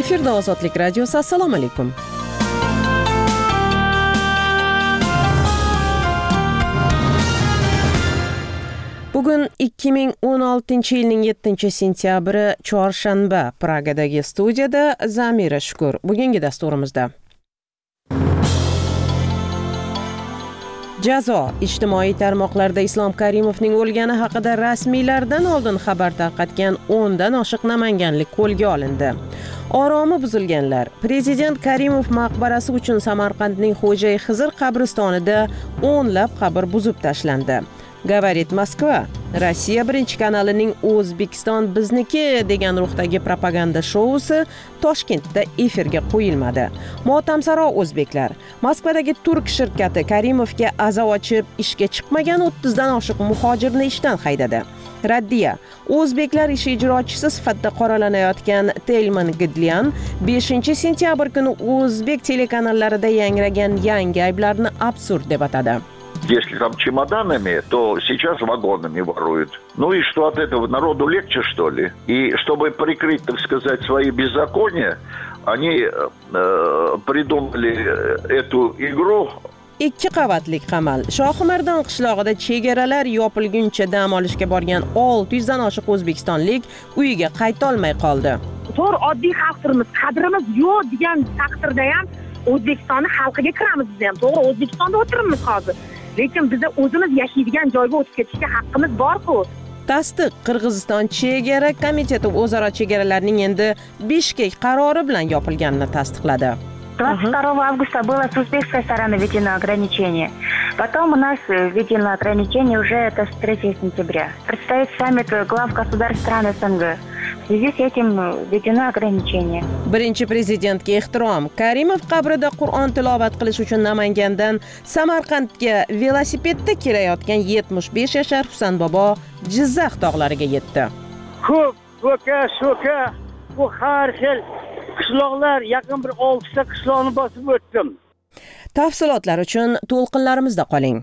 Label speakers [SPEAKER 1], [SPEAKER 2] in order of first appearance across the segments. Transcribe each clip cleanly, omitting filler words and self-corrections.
[SPEAKER 1] Efirda Ozodlik radiosi. Assalomu alaykum. Bugun 2016-yilning 7-sentyabri chorshanba. Pragadagi studiyada Zamira Shukur. Bugungi dasturimizda jazo. Ijtimoiy tarmoqlarda Islom Karimovning o'lgani haqida rasmiylardan oldin xabar tarqatgan 10 dan oshiq namanganlik qo'lga olindi. Oromi buzilganlar. Prezident Karimov maqbarasi uchun Samarqandning Xo'jay Xizr qabristonida o'nlab qabr buzib tashlandi. Говорит Moskva. Rossiya birinchi kanalining O'zbekiston bizniki degan ruhdagi propaganda shousi Toshkentda efirga qo'yilmadi. Motamsaro o'zbeklar. Moskvadagi turk shirkati Karimovga aza ochib ishga chiqmagan 30 dan oshiq muhojirni ishdan haydadi. Raddiya. O'zbeklar ish ijrochisi sifatida qoralanayotgan Telman Gidlyan 5-sentyabr kuni o'zbek telekanallarida yangragan yangi ayblarni absurd deb atadi.
[SPEAKER 2] Если там чемоданами, то сейчас вагонами воруют. Ну и что от этого народу легче, что ли? И чтобы прикрыть, так сказать, свои беззакония, они придумали эту игру.
[SPEAKER 1] 2 qavatlik qamal. Shohimardon qishlog'ida chegaralar yopilguncha dam olishga borgan 600 dan oshiq o'zbekistonlik uyiga qayta olmay qoldi.
[SPEAKER 3] To'g'ri, oddiy xalqimiz, qadrimiz yo'q degan taqdirda ham O'zbekistonning xalqiga kiramiz biz ham. To'g'ri, O'zbekistonda o'tiribmiz hozir. Lekin biz o'zimiz yashaydigan joyga o'tib ketishga haqqimiz bor-ku.
[SPEAKER 1] Tasdiq. Qirg'iziston chegara komiteti o'zaro chegaralarning endi Bishkek qarori bilan yopilganini tasdiqladi.
[SPEAKER 4] 22 августа было с узбекской стороны введено ограничение. Потом у нас введено ограничение уже это с 3 сентября. Предстоит саммит глав государств стран СНГ. В связи с этим введено ограничение.
[SPEAKER 1] Birinchi prezidentga ehtirom. Karimov qabrida Qur'on tilovat qilish uchun Namangandan Samarqandga velosipedda kelayotgan 75 yashar Husan bobo Jizzax tog'lariga yetdi.
[SPEAKER 5] Ko'p so'ka bu har xil qishloqlar, yaqin bir 6 ta qishloqni bosib o'tdim.
[SPEAKER 1] Tafsilotlar uchun to'lqinlarimizda qoling.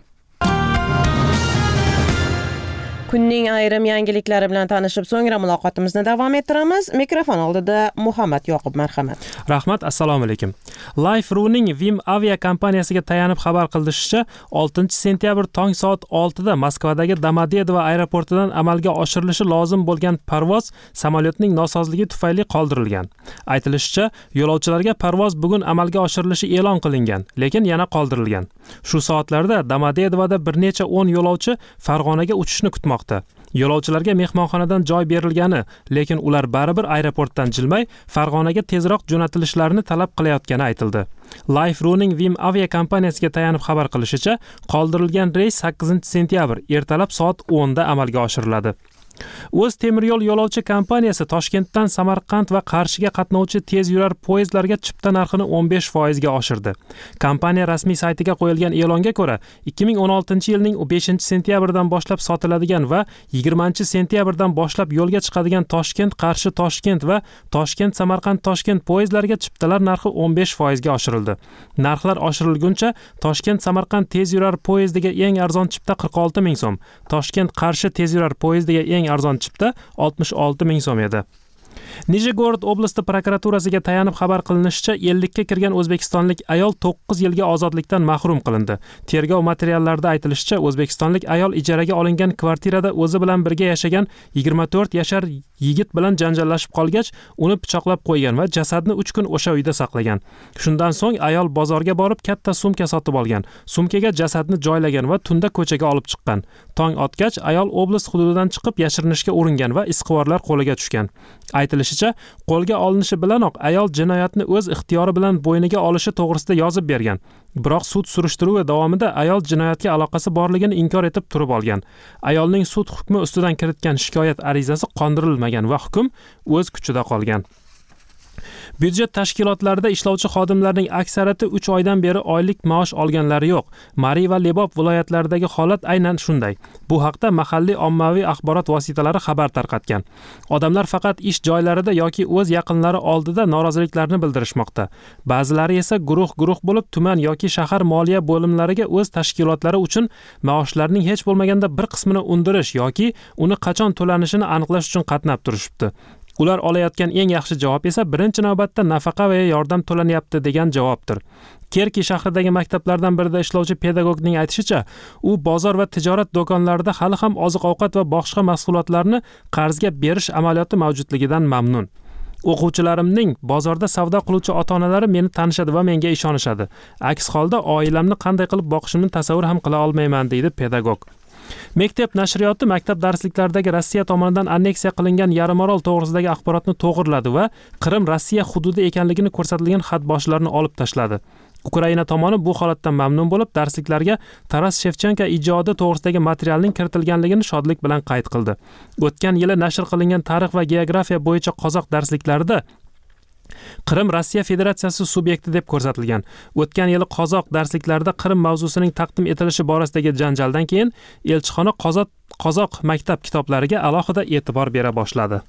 [SPEAKER 1] Kunning ayrim yangiliklari bilan tanishib, so'ngra muloqotimizni davom ettiramiz. Mikrofon oldida Muhammad Yoqub, marhamat.
[SPEAKER 6] Rahmat, assalomu alaykum. Life.ru'ning Vim avia kompaniyasiga tayanib xabar qilishicha, 6-sentyabr tong soat 6 da Moskvadagi Domodedovo aeroportidan amalga oshirilishi lozim bo'lgan parvoz samolyotning nosozligi tufayli qoldirilgan. Aytilishicha, yo'lovchilarga parvoz bugun amalga oshirilishi e'lon qilingan, lekin yana qoldirilgan. Shu soatlarda Domodedovoda bir necha 10 yo'lovchi Farg'onaga uchishni kutmoqda. Yo'lovchilarga mehmonxonadan joy berilgani, lekin ular baribir aeroportdan jilmay Farg'onaga tezroq jo'natilishlarini talab qilayotgani aytildi. Life.ru'ning Vim avia kompaniyasiga tayanib xabar qilishicha, qoldirilgan reys 8-sentyabr ertalab soat 10 da amalga oshiriladi. O'z temir yo'l yo'lovchi kompaniyasi Toshkentdan Samarqand va Qarshiga qatnovchi tez yurar poyezdlarga chipta narxini 15% ga oshirdi. Kompaniya rasmiy saytiga qo'yilgan e'longa ko'ra, 2016-yilning 5-sentyabrdan boshlab sotiladigan va 20-sentyabrdan boshlab yo'lga chiqadigan Toshkent-Qarshi-Toshkent va Toshkent-Samarqand-Toshkent poyezdlariga chiptalar narxi 15% ga oshirildi. Narxlar oshirilguncha Toshkent-Samarqand tez yurar poyezdiga eng arzon chipta 46 ming so'm, Toshkent-Qarshi tez yurar poyezdiga eng arzon chipta 66 ming so'm edi. Nijegorod oblasti prokuraturasiga tayanib xabar qilinishicha, 50 ga kirgan o'zbekistonlik ayol 9 yilga ozodlikdan mahrum qilindi. Tergov materiallarida aytilishicha, o'zbekistonlik ayol ijaraga olingan kvartirada o'zi bilan birga yashagan 24 yashar yigit bilan janjallashib qolgach, uni pichoqlab qo'ygan va jasadni 3 kun o'sha uyda saqlagan. Shundan so'ng ayol bozorga borib katta sumka sotib olgan. Sumkaga jasadni joylagan va tunda ko'chaga olib chiqqan. Tong otgach, ayol oblast hududidan chiqib yashirinishga uringan va isqivorlar qo'liga tushgan. Aytilishicha, qo'lga olinishi bilanoq ayol jinoyatni o'z ixtiyori bilan bo'yniga olishi to'g'risida yozib bergan. Biroq sud surishtiruvi davomida ayol jinoyatga aloqasi borligini inkor etib turib olgan. Ayolning sud hukmi ustidan kiritgan shikoyat arizasi qondirilmagan va hukm o'z kuchida qolgan. Byudjet tashkilotlarida ishlovchi xodimlarning aksariyati 3 oydan beri oylik maosh olganlari yo'q. Mari va Lebop viloyatlaridagi holat aynan shunday. Bu haqda mahalliy ommaviy axborot vositalari xabar tarqatgan. Odamlar faqat ish joylarida yoki o'z yaqinlari oldida noroziliklarni bildirishmoqda. Ba'zilari esa guruh bo'lib tuman yoki shahar moliya bo'limlariga o'z tashkilotlari uchun maoshlarning hech bo'lmaganda bir qismini undirish yoki uni qachon to'lanishini aniqlash uchun qatnab turishibdi. Ular olayotgan eng yaxshi javob esa birinchi navbatda nafaqa va yordam to'lanyapti degan javobdir. Kerki shahridagi maktablardan birida ishlovchi pedagogning aytishicha, u bozor va tijorat do'konlarida hali ham oziq-ovqat va boshqa mahsulotlarni qarzga berish amaliyoti mavjudligidan mamnun. O'quvchilarimning bozorda savdo qiluvchi ota-onalari meni tanishadi va menga ishonishadi. Aks holda oilamni qanday qilib boqishimni tasavvur ham qila olmayman, deydi pedagog. Maktab nashriyoti maktab darsliklaridagi Rossiya tomonidan anneksiya qilingan Yarimorol to'g'risidagi axborotni to'g'riladi va Qrim Rossiya hududi ekanligini ko'rsatilgan xat boshlarini olib tashladi. Ukraina tomoni bu holatdan mamnun bo'lib, darsliklarga Taras Shevchenko ijodi to'g'risidagi materialning kiritilganligini shodlik bilan qayd qildi. O'tgan yili nashr qilingan tarix va geografiya bo'yicha qozoq darsliklarida Qrim Rossiya Federatsiyasi subyekti deb ko'rsatilgan. O'tgan yili qozoq darsliklarida Qrim mavzusining taqdim etilishi borasidagi janjaldan keyin elchixona qozoq maktab kitoblariga alohida e'tibor bera boshladi.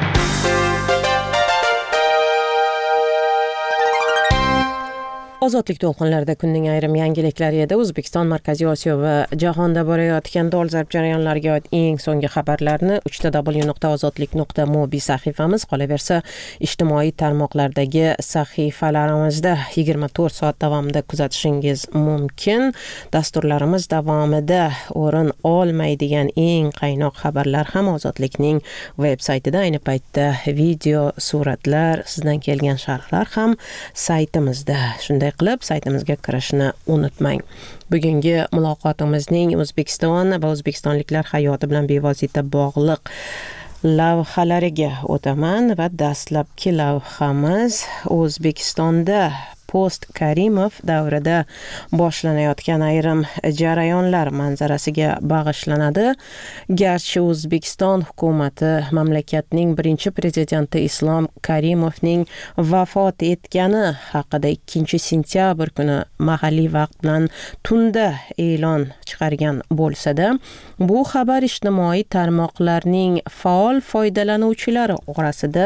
[SPEAKER 1] Ozodlik to'lqinlarida kunning ayrim yangiliklari edi. O'zbekiston, Markaziy Osiyo va jahonda bo'layotgan dolzarb jarayonlarga oid eng so'nggi xabarlarni www.ozodlik.mobi sahifamiz, qolaversa ijtimoiy tarmoqlardagi sahifalarimizda 24 soat davomida kuzatishingiz mumkin. Dasturlarimiz davomida o'rin olmaydigan eng qaynoq xabarlar ham Ozodlikning veb-saytida, ayni paytda video, suratlar, sizdan kelgan sharhlar ham saytimizda. Shunday qilib saytimizga kirishni unutmang. Bugungi muloqotimizning O'zbekiston va o'zbekistonliklar hayoti bilan bevosita bog'liq lavhalariga o'taman va dastlabki lavhamiz O'zbekistonda post Karimov davrida boshlanayotgan ayrim jarayonlar manzarasiga bag'ishlanadi. Garchi O'zbekiston hukumati mamlakatning birinchi prezidenti Islom Karimovning vafot etgani haqida 2-sentyabr kuni mahalliy vaqt bilan tunda e'lon chiqargan bo'lsa-da, bu xabar ijtimoiy tarmoqlarning faol foydalanuvchilari orasida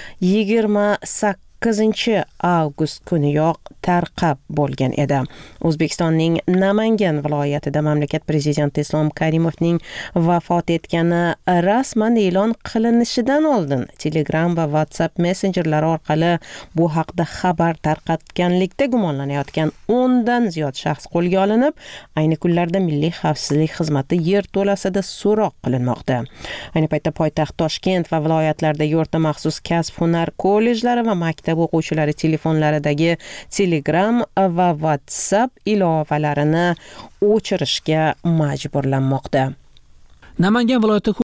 [SPEAKER 1] 28-avgust kuniyoq tarqab bo'lgan edi. O'zbekistonning Namangan viloyatida mamlakat prezidenti Islom Karimovning vafot etgani rasman e'lon qilinishidan oldin Telegram va WhatsApp messenjerlari orqali bu haqda xabar tarqatganlikda gumonlanayotgan 10 dan ziyod shaxs qo'lga olinib, ayni kunlarda Milliy xavfsizlik xizmati yerto'lasida so'roq qilinmoqda. Ayni paytda poytaxt Toshkent va viloyatlardagi o'rta maxsus kasb-hunar kollejlari va maktab o'quvchilari telefonlaridagi Telegram va WhatsApp ilovalarini o'chirishga majburlanmoqda.
[SPEAKER 7] Namangan viloyati